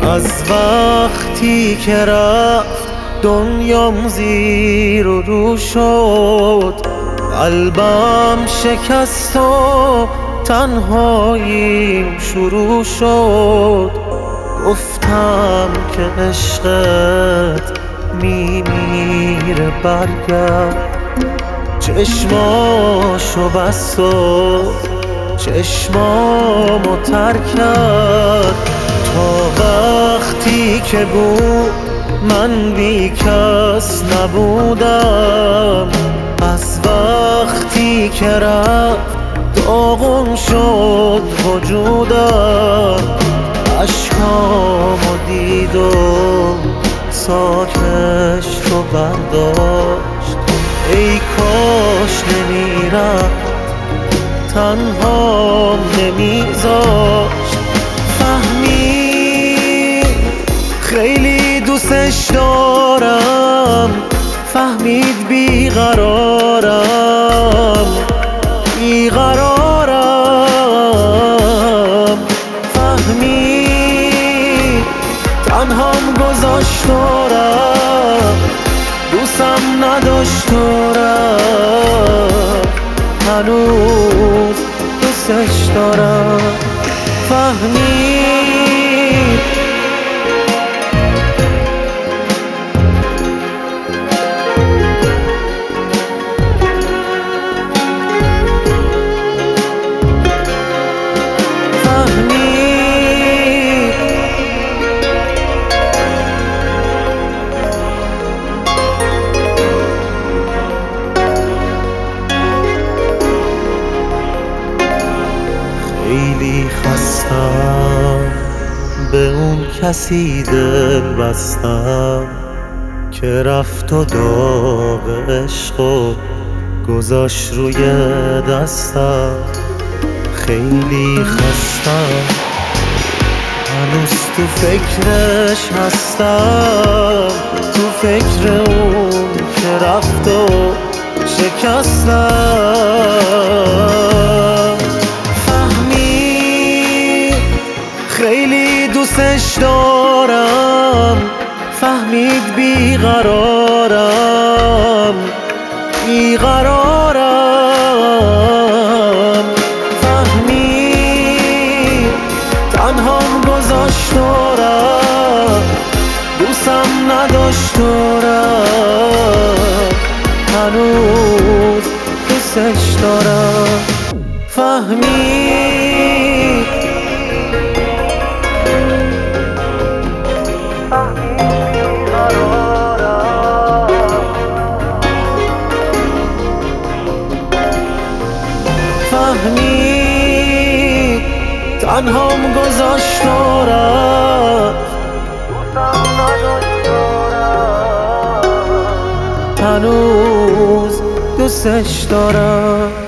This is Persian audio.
از وقتی که رفت دنیام زیر و رو شد، قلبم شکست و تنهاییم شروع شد. گفتم که عشقت میمیره برگرد، چشماشو بست و چشمامو تر کرد. تا وقتی که بود من بی کس نبودم، از وقتی که رفت داغون شد وجودم. اشکامو دید و ساکش رو برداشت، ای کاش نمیرفت تنها نمیذاشت. فهمید خیلی دوستش دارم، فهمید بیقرارم بیقرارم. فهمید تنهام گذاشت و رفت، دوستم نداشت و رفت، هنوز دوستش دارم. فهمید خیلی خستم، به اون کسی دل بستم که رفت و داغ عشق و گذاشت روی دستم. خیلی خستم، هنوز تو فکرش هستم، تو فکر اون که رفت و شکستم. خیلی دوستش دارم، فهمید بیقرارم بیقرارم. فهمید تنهام گذاشت و رفت، دوستم نداشت و رفت، هنوز دوستش دارم. فهمید فهمید تنهام گذاشت و رفت، هنوز دوستش دارم.